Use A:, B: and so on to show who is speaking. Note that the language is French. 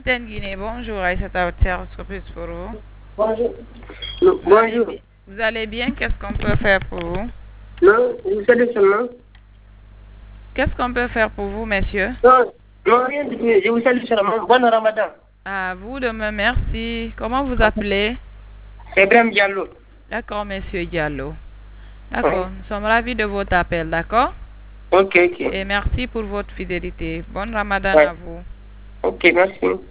A: Guinée, bonjour, Aïssata Ouattara, surprise pour vous.
B: Bonjour.
A: Vous allez
B: Bonjour.
A: bien? Vous allez bien? Qu'est-ce qu'on peut faire pour vous?
B: Non, vous salue seulement.
A: Qu'est-ce qu'on peut faire pour vous, messieurs?
B: Non, non, rien du tout. Je vous salue seulement. Bon Ramadan.
A: À vous de me merci. Comment vous appelez?
B: C'est Ibrahim Diallo.
A: D'accord, monsieur Diallo.
B: Oui.
A: D'accord, nous sommes ravis de votre appel, d'accord?
B: Ok, ok.
A: Et merci pour votre fidélité. Bon Ramadan
B: Ouais.
A: à vous.
B: Ok, merci.